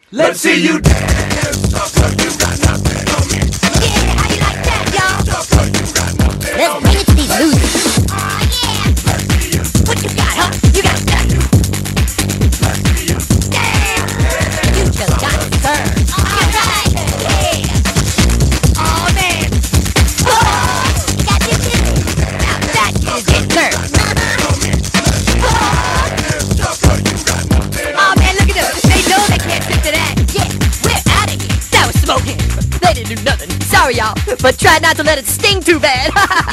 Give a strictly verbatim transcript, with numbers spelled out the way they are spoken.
Let's see you dance. Sucker, you got nothing on me. Yeah, how you like that, y'all? Sucker, you got nothing Let's on bring me. it to these losers. Oh, yeah. What you got, huh? You got nothing. Damn. You just got served. All right. Yeah. Oh, man. Oh, got this shit. Now that is it, served. Oh, man, look at them. They know they can't trip to that. Yeah, we're out of here. That was smoking. They didn't do nothing. Sorry, y'all, but try not to let it sting too bad.